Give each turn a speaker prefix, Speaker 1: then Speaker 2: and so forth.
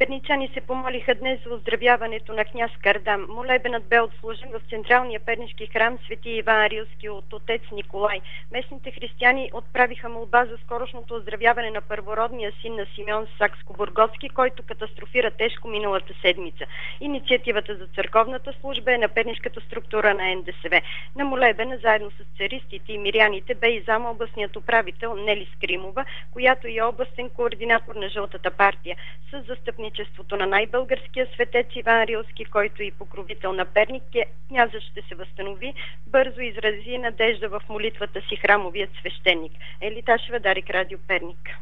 Speaker 1: Перничани се помолиха днес за оздравяването на княз Кардам. Молебенът бе отслужен в централния пернишки храм Свети Иван Рилски от отец Николай. Местните християни отправиха молба за скорошното оздравяване на първородния син на Симеон Сакскобургготски, който катастрофира тежко миналата седмица. Инициативата за църковната служба е на пернишката структура на НДСВ. На молебена, заедно с царистите и миряните, бе и зам областният управител Нели Скримова, която е областен координатор на Жълтата партия. С застъпничеството на най-българския светец Иван Рилски, който е и покровител на Перник, князът ще се възстанови, бързо изрази надежда в молитвата си храмовият свещеник. Елита Шведарик, Радио Перник.